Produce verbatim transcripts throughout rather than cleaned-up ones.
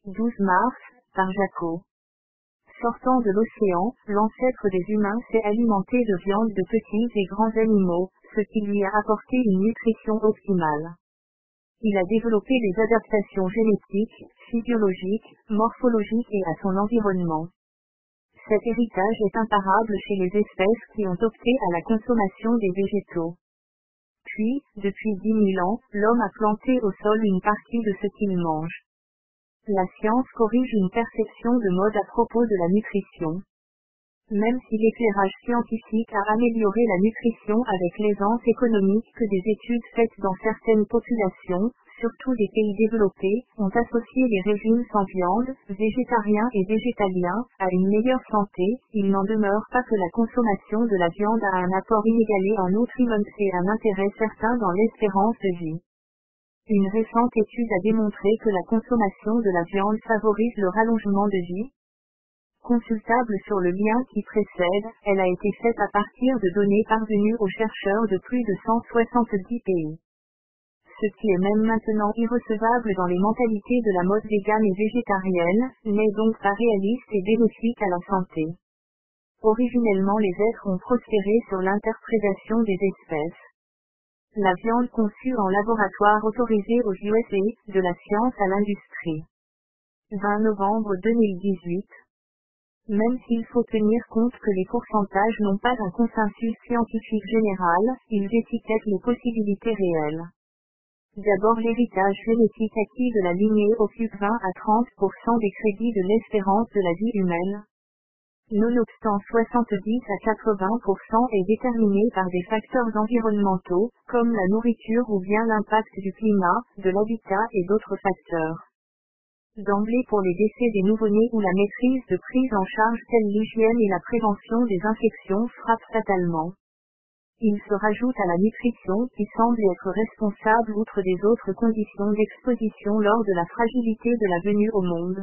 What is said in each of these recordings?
douze mars, par Jaco. Sortant de l'océan, l'ancêtre des humains s'est alimenté de viande de petits et grands animaux, ce qui lui a apporté une nutrition optimale. Il a développé des adaptations génétiques, physiologiques, morphologiques et à son environnement. Cet héritage est imparable chez les espèces qui ont opté à la consommation des végétaux. Puis, depuis dix mille ans, l'homme a planté au sol une partie de ce qu'il mange. La science corrige une perception de mode à propos de la nutrition. Même si l'éclairage scientifique a amélioré la nutrition avec l'aisance économique que des études faites dans certaines populations, surtout des pays développés, ont associé les régimes sans viande, végétariens et végétaliens, à une meilleure santé, il n'en demeure pas que la consommation de la viande a un apport inégalé en nutriments et un intérêt certain dans l'espérance de vie. Une récente étude a démontré que la consommation de la viande favorise le rallongement de vie. Consultable sur le lien qui précède, elle a été faite à partir de données parvenues aux chercheurs de plus de cent soixante-dix pays. Ce qui est même maintenant irrecevable dans les mentalités de la mode végane et végétarienne, n'est donc pas réaliste et bénéfique à la santé. Originellement les êtres ont prospéré sur l'interprétation des espèces. La viande conçue en laboratoire autorisée aux U S A, de la science à l'industrie. vingt novembre deux mille dix-huit. Même s'il faut tenir compte que les pourcentages n'ont pas un consensus scientifique général, ils étiquettent les possibilités réelles. D'abord l'héritage génétique acquis de la lignée occupe vingt à trente pour cent des crédits de l'espérance de la vie humaine. Nonobstant soixante-dix à quatre-vingts pour cent est déterminé par des facteurs environnementaux, comme la nourriture ou bien l'impact du climat, de l'habitat et d'autres facteurs. D'emblée pour les décès des nouveau-nés ou la maîtrise de prise en charge telle l'hygiène et la prévention des infections frappent fatalement. Il se rajoute à la nutrition qui semble être responsable outre des autres conditions d'exposition lors de la fragilité de la venue au monde.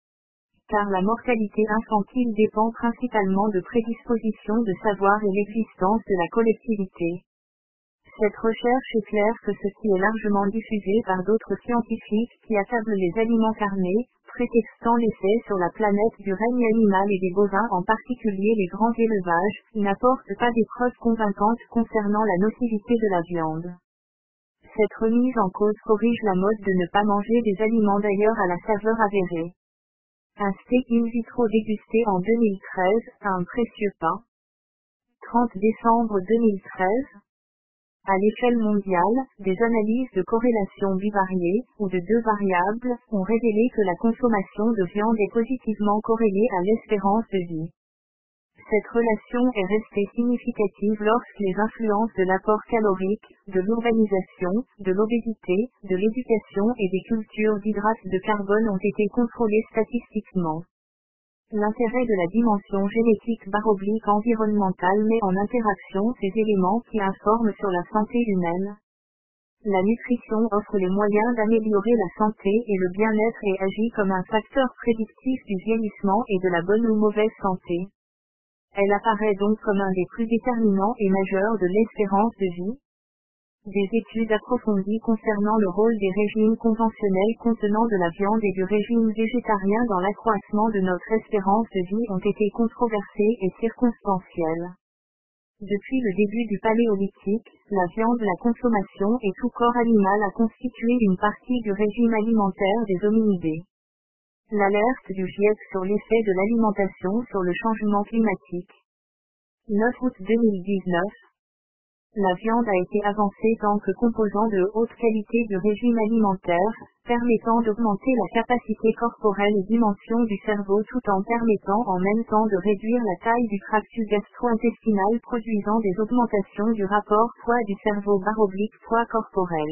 Car la mortalité infantile dépend principalement de prédispositions de savoir et l'existence de la collectivité. Cette recherche éclaire que ce qui est largement diffusé par d'autres scientifiques qui accablent les aliments carnés, prétextant l'effet sur la planète du règne animal et des bovins en particulier les grands élevages, n'apporte pas des preuves convaincantes concernant la nocivité de la viande. Cette remise en cause corrige la mode de ne pas manger des aliments d'ailleurs à la saveur avérée. Un steak in vitro dégusté en deux mille treize, un précieux pain. trente décembre deux mille treize. À l'échelle mondiale, des analyses de corrélation bivariée, ou de deux variables, ont révélé que la consommation de viande est positivement corrélée à l'espérance de vie. Cette relation est restée significative lorsque les influences de l'apport calorique, de l'urbanisation, de l'obésité, de l'éducation et des cultures d'hydrates de carbone ont été contrôlées statistiquement. L'intérêt de la dimension génétique baroblique environnementale met en interaction ces éléments qui informent sur la santé humaine. La nutrition offre les moyens d'améliorer la santé et le bien-être et agit comme un facteur prédictif du vieillissement et de la bonne ou mauvaise santé. Elle apparaît donc comme un des plus déterminants et majeurs de l'espérance de vie. Des études approfondies concernant le rôle des régimes conventionnels contenant de la viande et du régime végétarien dans l'accroissement de notre espérance de vie ont été controversées et circonstancielles. Depuis le début du Paléolithique, la viande, la consommation et tout corps animal a constitué une partie du régime alimentaire des hominidés. L'alerte du GIEC sur l'effet de l'alimentation sur le changement climatique. neuf août deux mille dix-neuf. La viande a été avancée tant que composant de haute qualité du régime alimentaire, permettant d'augmenter la capacité corporelle et dimension du cerveau tout en permettant en même temps de réduire la taille du tractus gastro-intestinal produisant des augmentations du rapport poids du cerveau baroblique poids corporel.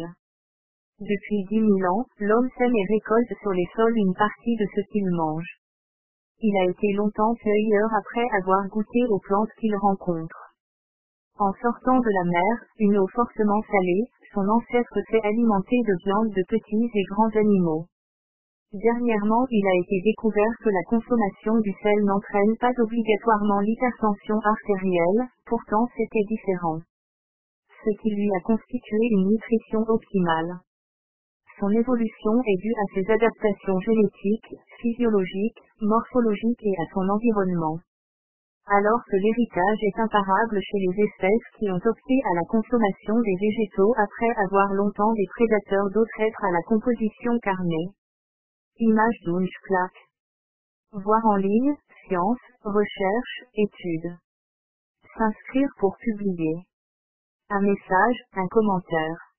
Depuis dix mille ans, l'homme sème et récolte sur les sols une partie de ce qu'il mange. Il a été longtemps cueilleur après avoir goûté aux plantes qu'il rencontre. En sortant de la mer, une eau fortement salée, son ancêtre s'est alimenté de viande de petits et grands animaux. Dernièrement, il a été découvert que la consommation du sel n'entraîne pas obligatoirement l'hypertension artérielle, pourtant c'était différent. Ce qui lui a constitué une nutrition optimale. Son évolution est due à ses adaptations génétiques, physiologiques, morphologiques et à son environnement. Alors que l'héritage est imparable chez les espèces qui ont opté à la consommation des végétaux après avoir longtemps des prédateurs d'autres êtres à la composition carnée. Image d'Unschklack. Voir en ligne, science, recherche, études. S'inscrire pour publier. Un message, un commentaire.